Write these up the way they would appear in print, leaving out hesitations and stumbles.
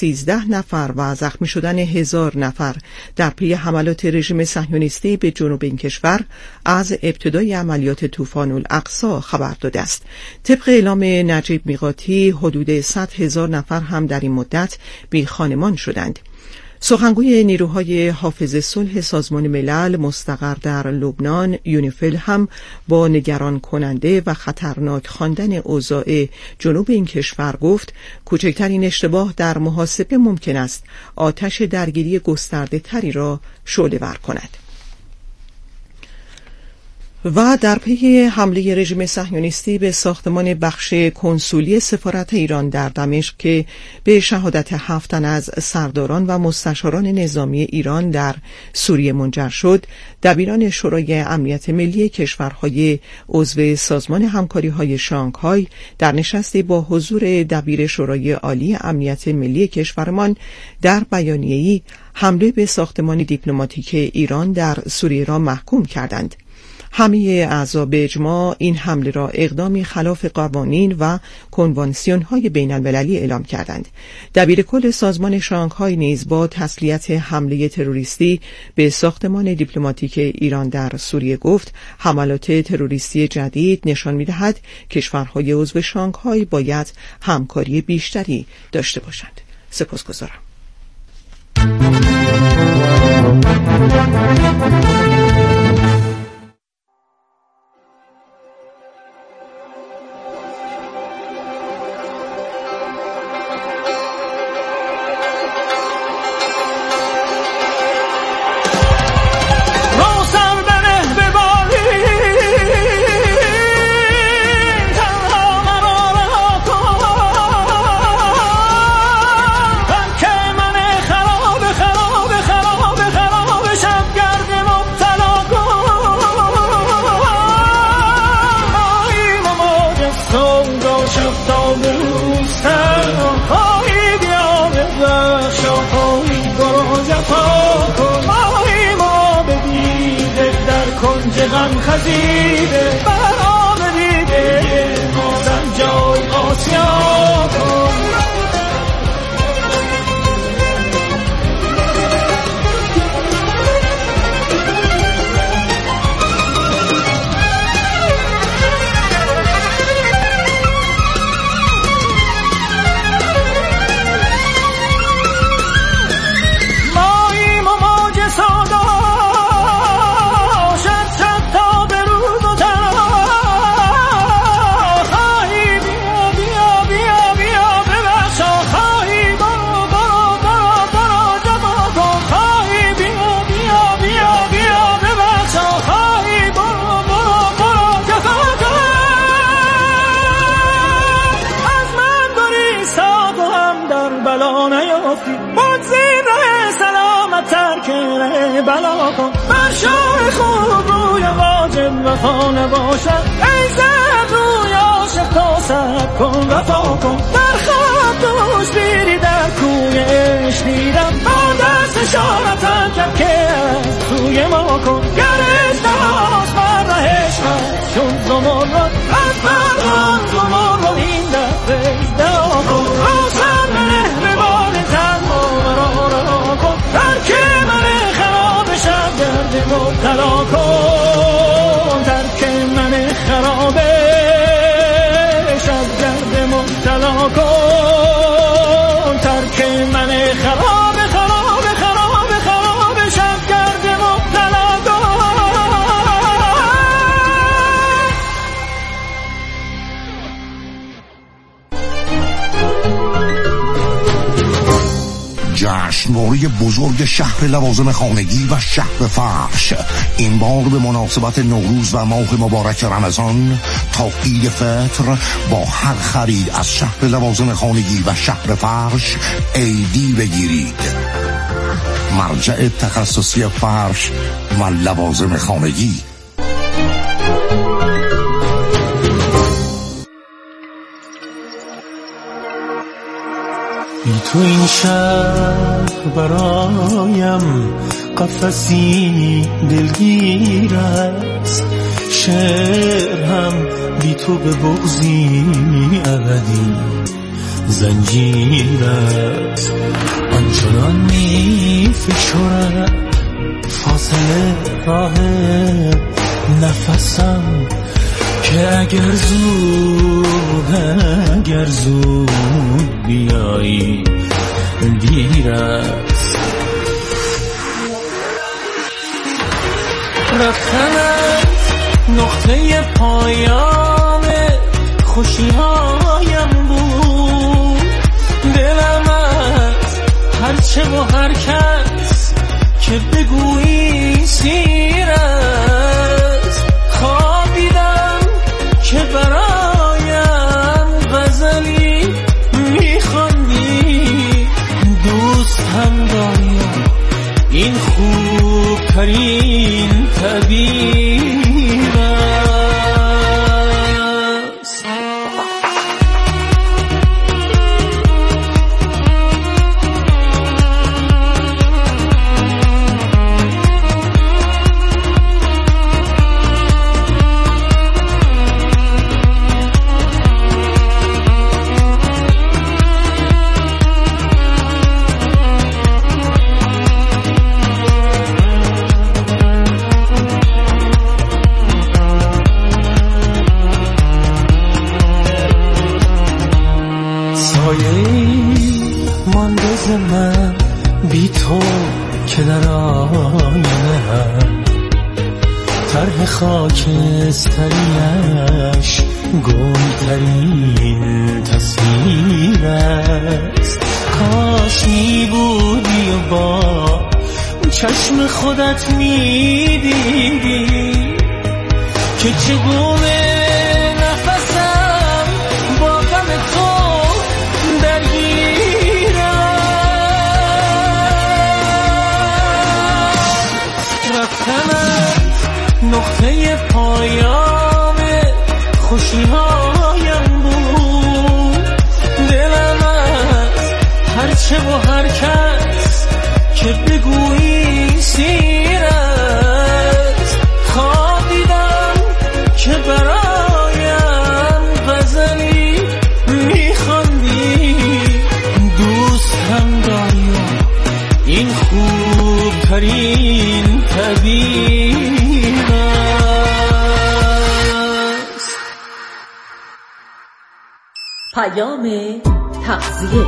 13 نفر و زخمی شدن 1000 نفر در پی حملات رژیم صهیونیستی به جنوب این کشور از ابتدای عملیات طوفان الاقصی خبر داده است. طبق اعلام نجیب میقاتی حدود 100,000 نفر هم در این مدت بی خانمان شدند. سخنگوی نیروهای حافظ صلح سازمان ملل مستقر در لبنان یونیفیل هم با نگران کننده و خطرناک خواندن اوضاع جنوب این کشور گفت کوچکترین اشتباه در محاسبه ممکن است آتش درگیری گسترده تری را شعله‌ور کند. و در پی حمله رژیم صهیونیستی به ساختمان بخش کنسولی سفارت ایران در دمشق که به شهادت 7 تن از سرداران و مستشاران نظامی ایران در سوریه منجر شد، دبیران شورای امنیت ملی کشورهای عضو سازمان همکاری‌های شانگهای در نشستی با حضور دبیر شورای عالی امنیت ملی کشورمان در بیانیه‌ای حمله به ساختمان دیپلماتیک ایران در سوریه را محکوم کردند. همه اعضا به اجماع این حمله را اقدامی خلاف قوانین و کنوانسیون‌های بین‌المللی اعلام کردند. دبیر کل سازمان شانگهای نیز با تسلیت حمله تروریستی به ساختمان دیپلماتیک ایران در سوریه گفت حملات تروریستی جدید نشان می‌دهد کشورهای عضو شانگهای باید همکاری بیشتری داشته باشند. سپاسگزارم. غم خزیده برام دیده مادم جای آسیا کن وفا باشد ای زد روی عاشق تا سب کن وفا کن در خواب دوش بیری در کوی عشق دیدم با دست اشارتم کرد که از توی ما کن گرش نهاز بر رهش من چون زمرد از فرمان زمرد این دفعه ازدعا کن روشن بره به بال تنها مرا رها کن ترک من خراب شب گرد مبتلا کن خرابه شب گرد مبتلا کن ترک من خرابه خرابه خرابه خرابه شب گرد مبتلا جشنواره بزرگ شهر لوازم خانگی و شهر فرش این بار به مناسبت نوروز و ماه مبارک رمضان تا عید فطر با هر خرید از شهر لوازم خانگی و شهر فرش عیدی بگیرید. مرجع تخصصی فرش و لوازم خانگی. بی تو این شهر برایم قفسی دلگیر است، شعر هم بی تو به بغضی ابدی زنجیر است. فشرد فاصله راه نفسم که اگر زود بیایی دیر است. رفتنت نقطه پایان خوشی‌هایم بود. دلم از هرچه و هر کس که بگویی سیر است. خوابیدم که برایم غزلی میخواندی. دوست هم داریم این خوبترین تعبیر است. مانده ز من بی تو که در آینه‌ام طرح خاکستریش گلترین تصویر است. کاش می بودی و با چشم خودت می دیدی که چگونه نفسم با غم تو درگیر است. رفتنت نقطه پایان خوشی‌هایم بود. دلم از هرچه و هر کس که بگویی سیر است. خوابیدم که برایم غزلی میخواندی. دوست هم داریم این خوبترین تعبیر است. پیام تغذیه.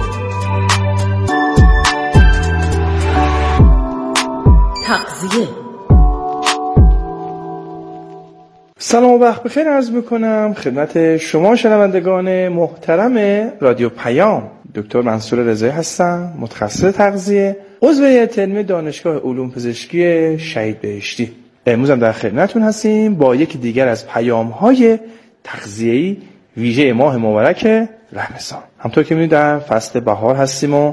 سلام و وقت بخیر عرض میکنم خدمت شما شنوندگان محترم رادیو پیام. دکتر منصور رضایی هستم، متخصص تغذیه، عضو هیئت علمی دانشگاه علوم پزشکی شهید بهشتی. امروز هم در خدمتتون هستیم با یکی دیگر از پیام‌های تغذیه‌ای ویژه ماه مبارک رمضان. همونطور که می‌بینید در فصل بهار هستیم و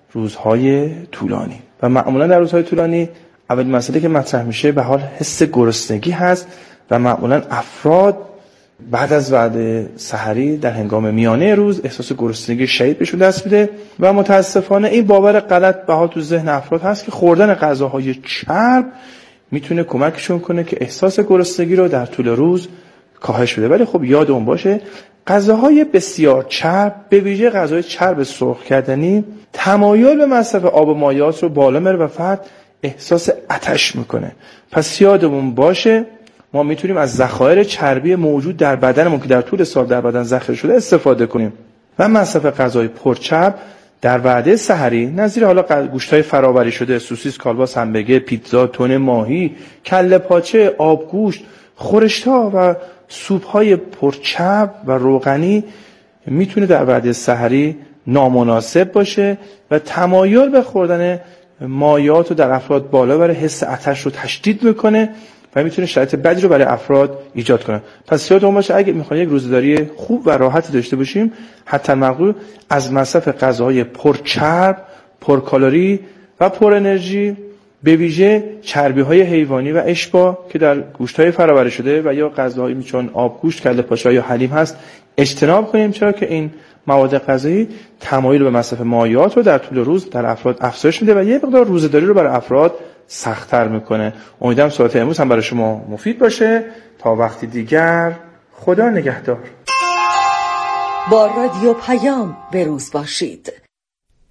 روزهای طولانی و معمولا در روزهای طولانی اول مسئله که مطرح میشه به حال حس گرسنگی هست و معمولا افراد بعد از وعده سحری در هنگام میانه روز احساس گرسنگی شدید بهشون دست میده و متاسفانه این باور غلط به حال تو ذهن افراد هست که خوردن غذاهای چرب میتونه کمکشون کنه که احساس گرسنگی رو در طول روز کاهش بده. ولی خب یادمون باشه غذاهای بسیار چرب، به ویژه غذاهای چرب سرخ کردنی، تمایل به مصرف آب و مایعات رو بالا میاره و فرد احساس آتش میکنه. پس یادمون باشه ما میتونیم از ذخایر چربی موجود در بدنمون که در طول سال در بدن ذخیره شده استفاده کنیم و مصرف غذای پرچرب در وعده سحری نظیر حالا گوشت‌های فرآوری شده، سوسیس، کالباس، همبرگر، پیتزا، تن ماهی، کله پاچه، آبگوشت، خورشت‌ها و سوپ‌های پرچرب و روغنی میتونه در وعده سحری نامناسب باشه و تمایل به خوردن مایعات رو در افراد بالا بره، حس آتش رو تشدید میکنه و میتونه شرایط بدی رو برای افراد ایجاد کنه. پس یادتون باشه اگه میخوایم یک روزداری خوب و راحتی داشته باشیم حتی مقدور از مصرف غذاهای پرچرب، پرکالری و پر انرژی، به ویژه چربی‌های حیوانی و اشباع که در گوشت‌های فرآوری شده و یا غذاهایی چون آبگوشت، کله پاچه یا حلیم هست اجتناب کنیم، چرا که این مواد غذایی تمایل به مصرف مایعات رو در طول روز در افراد افزایش میده و یه مقدار روزداری رو برای افراد سخت‌تر میکنه. امیدوارم صحبت امروز هم برای شما مفید باشه. تا وقتی دیگر، خدا نگهدار. با رادیو پیام به روز باشید.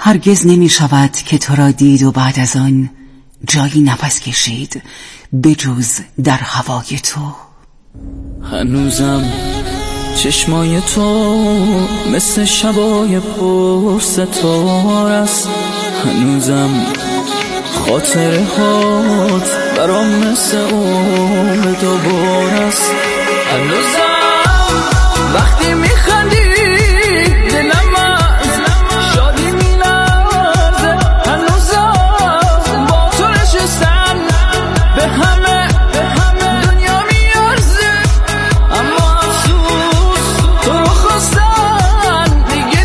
هرگز نمی شود که تو را دید و بعد از آن جایی نفس کشید بجز در هوای تو. هنوزم چشمای تو مثل شبای پرستار است، هنوزم خاطره هات برام مثل عمر دوباره است، هنوزم وقتی میخندی دلم از شادی میلرزه، هنوزم با تو نشستن به همه دنیا میارزه، اما افسوس تو رو خواستن دیگه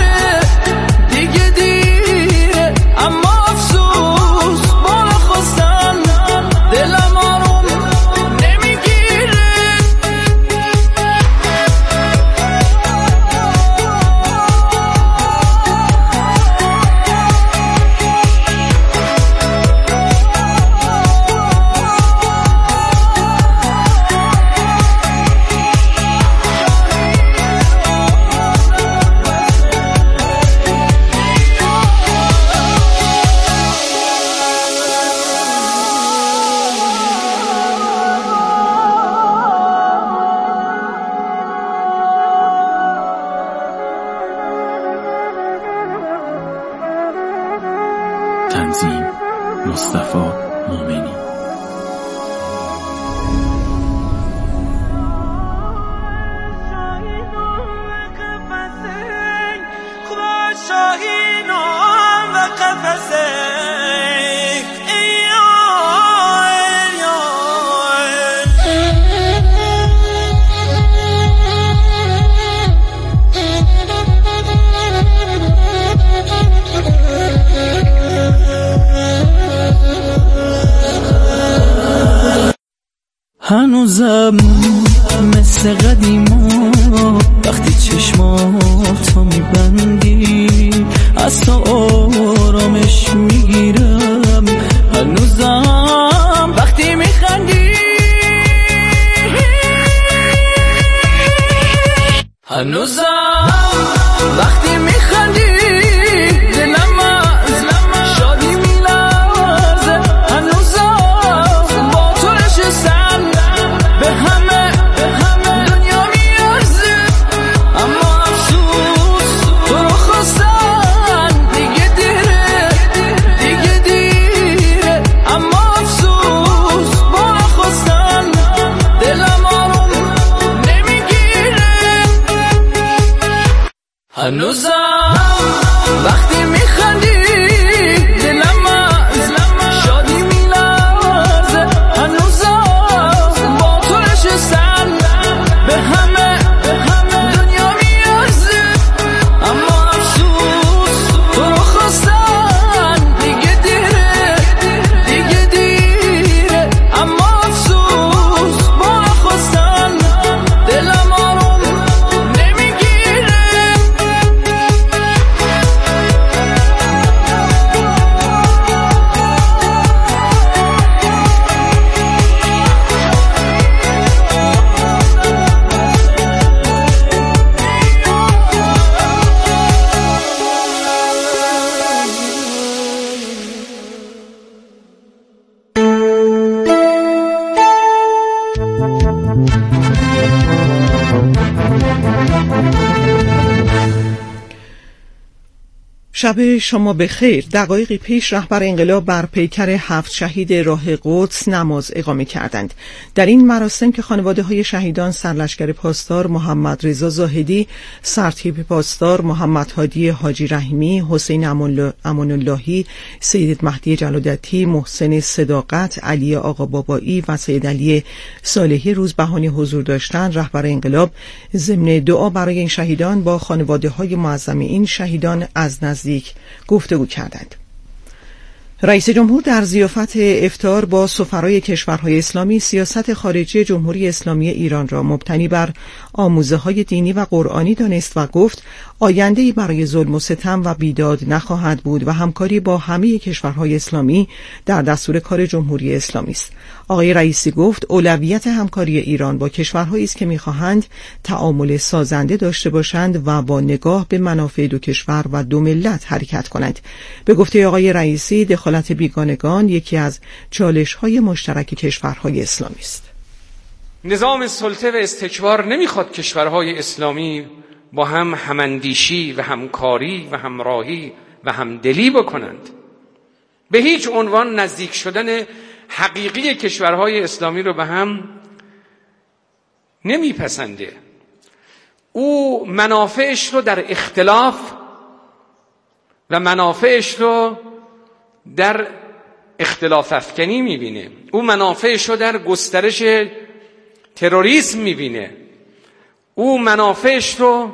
دیره، اما افسوس با رو خواستن دلم آروم نمیگیره. تنظیم مصطفی مومنی. هنوزم مثل قدیما وقتی چشماتو میبندی از تو آرامش میگیرم، هنوزم وقتی میخندی، هنوزم وقتی میخندی دلم از شادی میلرزه، هنوزم با تو نشستن به همه دنیا میارزه، اما افسوس تو رو خواستن دیگه دیره، اما افسوس با رو خواستن دلم آروم نمیگیره، هنوزم وقتی میخندی دلم از شادی میلرزه، هنوزم با تو نشستن به همه دنیا میارزه، اما افسوس تو رو خواستن دیگه دیره، اما افسوس با رو خواستن دلم آروم نمیگیره. شب شما بخیر. دقایقی پیش رهبر انقلاب بر پیکر 7 شهید راه قدس نماز اقامه کردند. در این مراسم که خانواده های شهیدان سرلشکر پاسدار محمد رضا زاهدی، سرتیپ پاسدار محمد هادی حاجی رحیمی، حسین امان اللهی، سید مهدی جلالتی، محسن صداقت، علی آقا بابایی و سید علی صالحی روزبهانی حضور داشتند، رهبر انقلاب ضمن دعا برای این شهیدان با خانواده های معظم این شهیدان از نزدیک گفتگو کردند. رئیس جمهور در ضیافت افطار با سفرای کشورهای اسلامی سیاست خارجی جمهوری اسلامی ایران را مبتنی بر آموزه‌های دینی و قرآنی دانست و گفت آینده‌ای برای ظلم و ستم و بیداد نخواهد بود و همکاری با همه کشورهای اسلامی در دستور کار جمهوری اسلامی است. آقای رئیسی گفت اولویت همکاری ایران با کشورهایی است که می‌خواهند تعامل سازنده داشته باشند و با نگاه به منافع دو کشور و دو ملت حرکت کنند. به گفته آقای رئیسی دخالت بیگانگان یکی از چالش‌های مشترک کشورهای اسلامی است. نظام سلطه و استکبار نمیخواد کشورهای اسلامی با هم هماندیشی و همکاری و همراهی و همدلی بکنند. به هیچ عنوان نزدیک شدن حقیقی کشورهای اسلامی رو به هم نمیپسنده. او منافعش رو در اختلاف و منافعش رو در اختلاف افکنی میبینه. او منافعش رو در گسترش تروریسم میبینه. او منافعش رو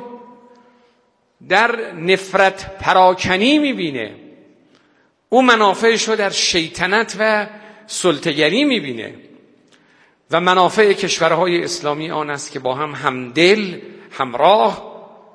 در نفرت پراکنی میبینه. او منافعش رو در شیطنت و سلطه‌گری میبینه و منافع کشورهای اسلامی آن است که با هم همدل، همراه،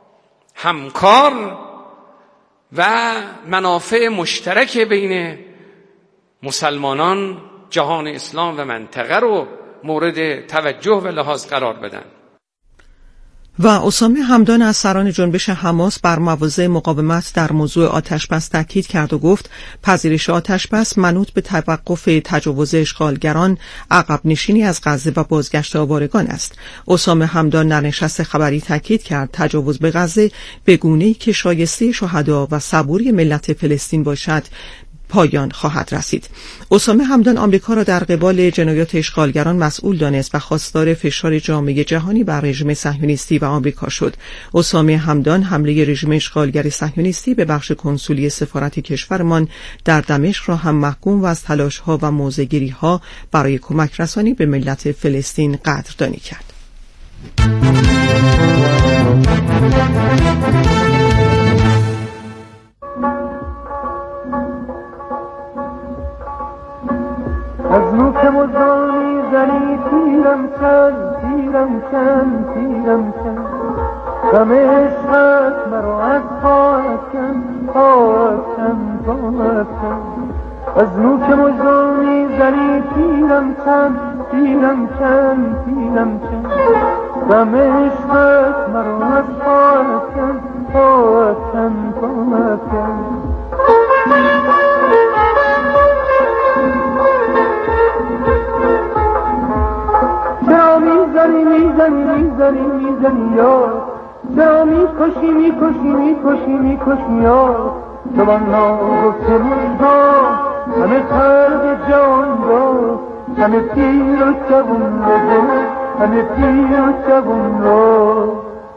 همکار و منافع مشترک بین مسلمانان جهان اسلام و منطقه رو مورد توجه و لحاظ قرار بدن. و اسامه همدان از سران جنبش حماس بر مواضع مقاومت در موضوع آتش‌بس تاکید کرد و گفت پذیرش آتش‌بس منوط به توقف تجاوز اشغالگران، عقب نشینی از غزه و بازگشت آوارگان است. اسامه همدان در نشست خبری تاکید کرد تجاوز به غزه به گونه‌ای که شایسته شهدا و صبوری ملت فلسطین باشد پایان خواهد رسید. اسامه همدان آمریکا را در قبال جنایات اشغالگران مسئول دانست و خواستار فشار جامعه جهانی بر رژیم صهیونیستی و آمریکا شد. اسامه همدان حمله رژیم اشغالگر صهیونیستی به بخش کنسولی سفارت کشورمان در دمشق را هم محکوم و از تلاش‌ها و موضع‌گیری‌ها برای کمک رسانی به ملت فلسطین قدردانی کرد. از نوک مزانی زنی تیرم کن تیرم کن تیرم کن غم عشقت مرا از پاک کن پاک کن پاک کن از نوک مزانی زنی تیرم کن تیرم کن تیرم کن غم عشقت مرا از پاک کن پاک کن پاک کن چرا میزنی میزنی میزنی میزنی یار چرا میکشی میکشی میکشی میکشی یار جوان ناگفته مژگان همه خلق جان را همه پیر و جوان را همه پیر و جوان را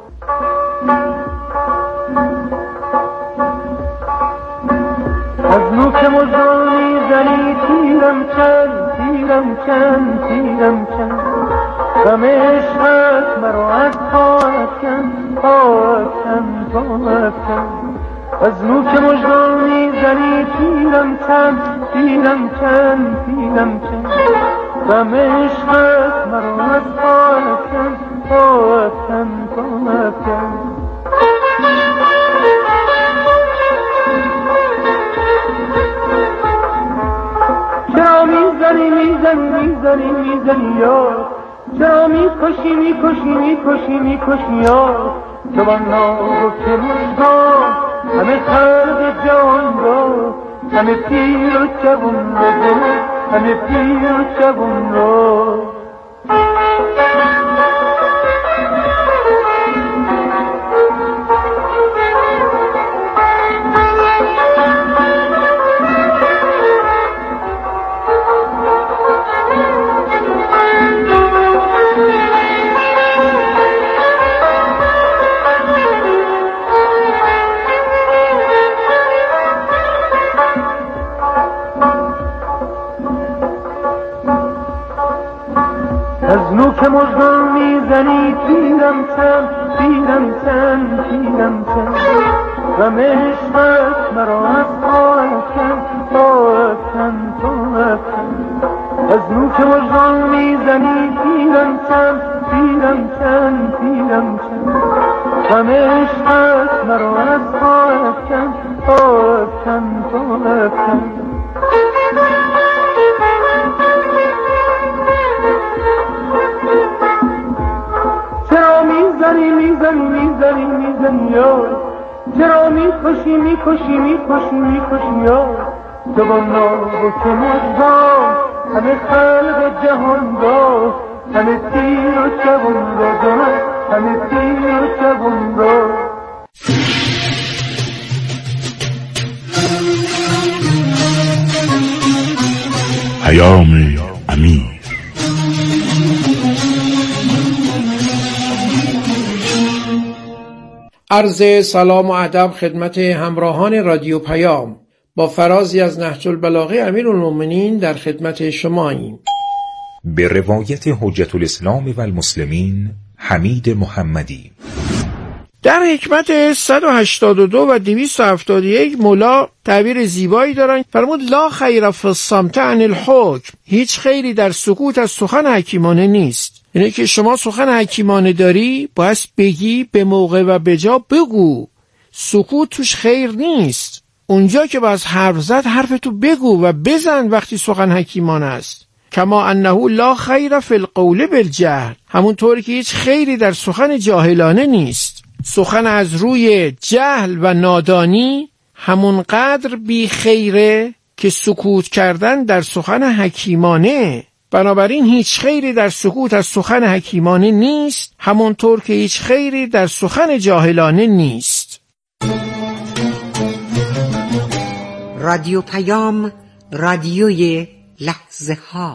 از نوک مژگان میزنی تیرم کن تیرم کن تیرم کن غم عشقت مرا از پاک کن پاک کن پاک کن از نوک مژگان میزنی تیرم کن تیرم کن تیرم کن غم عشقت مرا از پاک کن پاک کن پاک کن چرا میزنی میزنی میزنی میزنی یار چرا میکشی میکشی میکشی میکشی یار جوان ناگفته مژگان همه خلق جان را همه پیر و جوان را همه پیر و جوان را از نوک مژگان میزنی تیرم کن تیرم کن تیرم کن غم عشقت مرا از پاک کن پاک کن پاک کن از نوک مژگان میزنی تیرم کن تیرم کن تیرم کن غم عشقت مرا افکن. چرا میزنی یار، چرا میکشی یار، جوانان که مردان همه خلق جهان را، همه تیر و جوان را جان، همه تیر و جوان را. پیام امیر. عرض سلام و ادب خدمت همراهان رادیو پیام. با فرازی از نهج البلاغه امیرالمومنین در خدمت شماییم. به روایت حجت الاسلام و المسلمین حمید محمدی در حکمت 182 و 271 مولا تعبیر زیبایی دارن. فرمود لا خیر فی الصمت عن الحکم، هیچ خیری در سکوت از سخن حکیمانه نیست. یعنی که شما سخن حکیمانه داری باید بگی، به موقع و به جا بگو. سکوت توش خیر نیست. اونجا که باید حرف زد حرفتو بگو و بزن وقتی سخن حکیمانه است. کما انه لا خیر فی القول بالجهل، همونطوری که هیچ خیری در سخن جاهلانه نیست. سخن از روی جهل و نادانی همونقدر بی خیره که سکوت کردن در سخن حکیمانه. بنابراین هیچ خیری در سکوت از سخن حکیمانه نیست، همونطور که هیچ خیری در سخن جاهلانه نیست. رادیو پیام، رادیوی لحظه ها.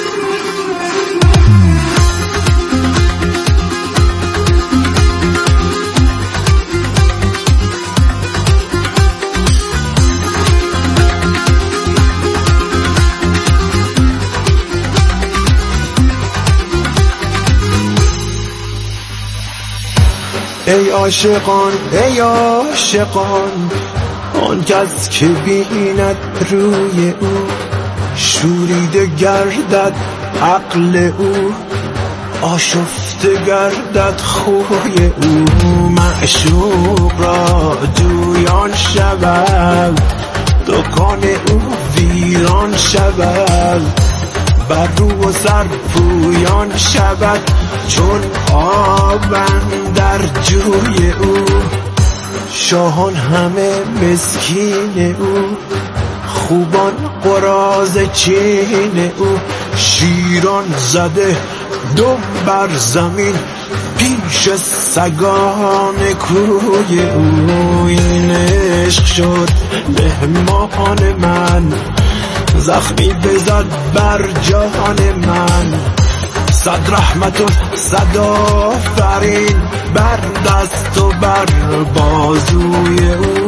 ای عاشقان ای عاشقان، آن کس که بیند روی او شوریده گردد عقل او، آشفته گردد خوی او. معشوق را جویان شود، دکان او ویران شود، بر رو و سر پویان شود، چون آبن در جوی او. شاهان همه مسکین او، خوبان قراض چین او. شیران زده دم بر زمین، پیش سگان کوی او. این عشق شد مهمان من، زخمی بزد بر جان من. صد رحمت و صد آفرین بر دست و بر بازوی او.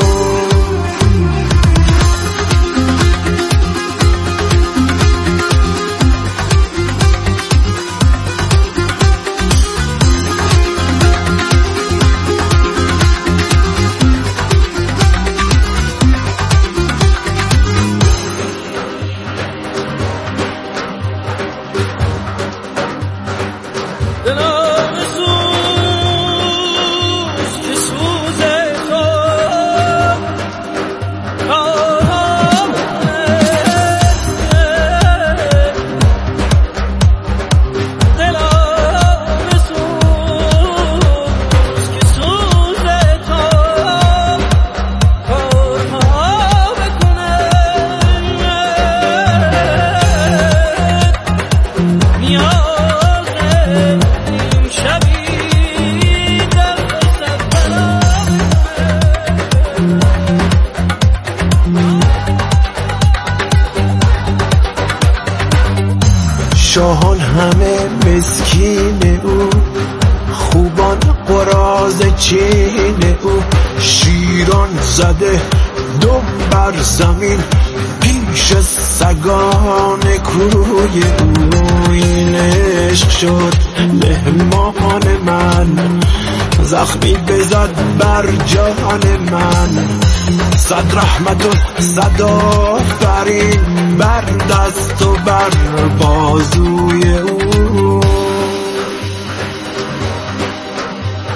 شاهان همه مسکین او، خوبان قراض چین او. شیران زده دم بر زمین، پیش سگان کوی او. این عشق شد مهمان من، زخمی بزد بر جان من. صد رحمت و صد آفرین بر دست و بر بازوی او.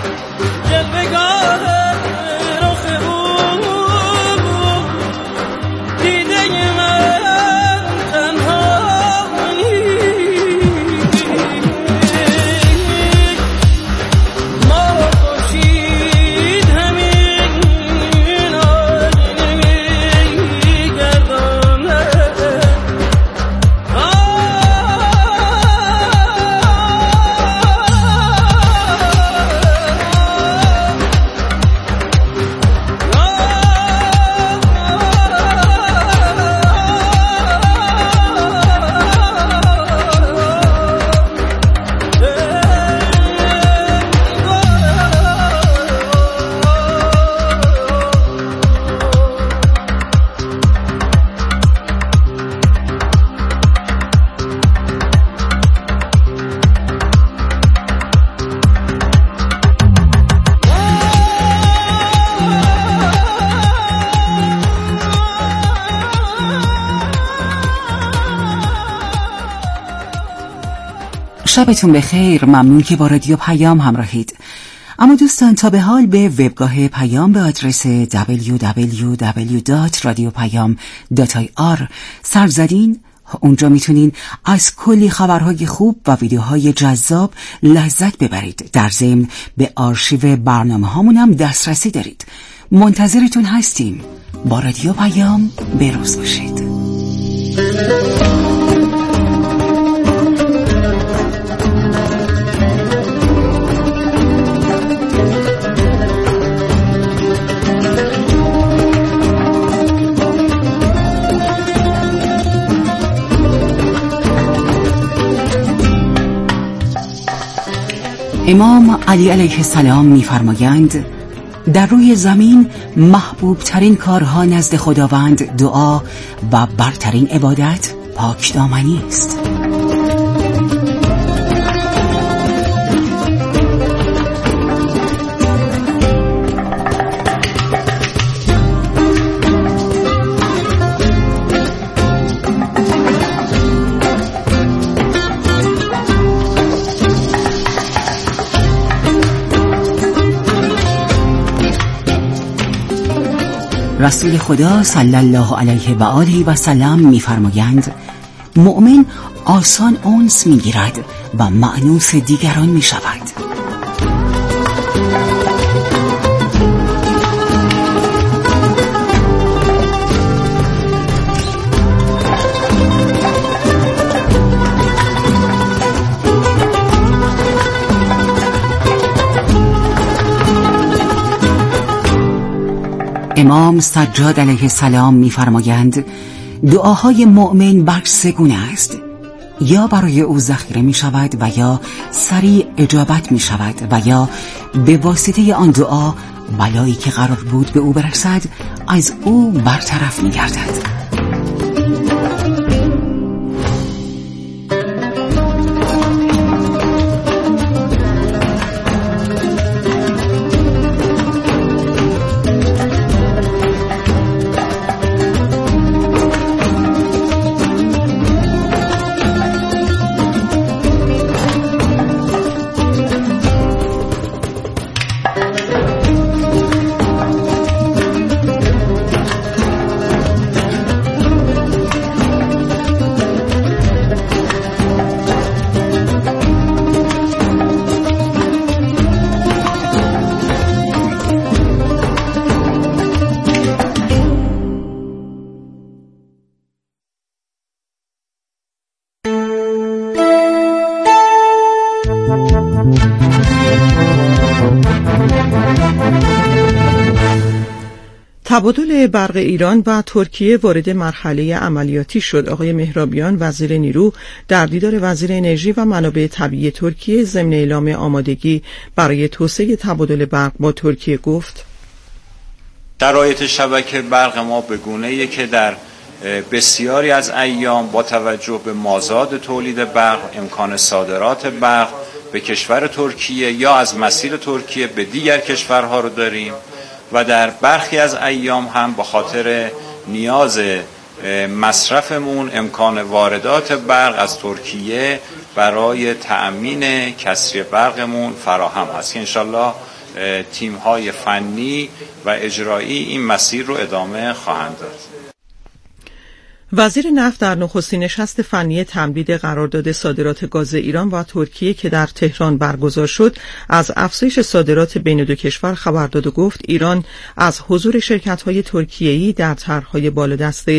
جلوگاه رخ او شبتون بخیر. ممنون که با رادیو پیام همراهید. اما دوستان، تا به حال به وبگاه پیام به آدرس www.radiopayam.ir سر زدین؟ اونجا میتونین از کلی خبرهای خوب و ویدیوهای جذاب لذت ببرید. در ضمن به آرشیو برنامه هامون هم دسترسی دارید. منتظرتون هستیم. با رادیو پیام بروز باشید. امام علی علیه السلام می‌فرمایند در روی زمین محبوب ترین کارها نزد خداوند دعا و برترین عبادت پاکدامنی است. رسول خدا صلی الله علیه و آله و سلم می‌فرمایند مؤمن آسان انس می‌گیرد و مأنوس دیگران می‌شود. امام سجاد علیه السلام می‌فرمایند دعاهای مؤمن بر سه گونه است: یا برای او ذخیره می‌شود و یا سریع اجابت می‌شود و یا به واسطه آن دعا بلایی که قرار بود به او برسد از او برطرف می‌گردد. تبادل برق ایران و ترکیه وارد مرحله عملیاتی شد. آقای مهرابیان وزیر نیرو در دیدار وزیر انرژی و منابع طبیعی ترکیه ضمن اعلام آمادگی برای توسعه تبادل برق با ترکیه گفت: شرایط شبکه برق ما به گونه‌ایه که در بسیاری از ایام با توجه به مازاد تولید برق امکان صادرات برق به کشور ترکیه یا از مسیر ترکیه به دیگر کشورها رو داریم و در برخی از ایام هم به خاطر نیاز مصرفمون امکان واردات برق از ترکیه برای تأمین کسری برقمون فراهم هست. انشالله تیم‌های فنی و اجرایی این مسیر رو ادامه خواهند داد. وزیر نفت در نخستین نشست فنی تمدید قرارداد صادرات گاز ایران و ترکیه که در تهران برگزار شد از افزایش صادرات بین دو کشور خبر داد و گفت ایران از حضور شرکت‌های ترکیه‌ای در طرح‌های بالادسته